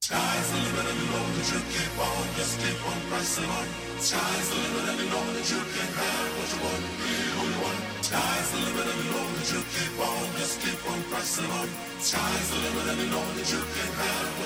Sky's the limit and you know that you keep on, just keep on pressing on. Sky's the limit and you know that you can have what you want, be who you want. Sky's the limit and you know that you keep on, just keep on pressing on. Sky's the limit and you know that you can have what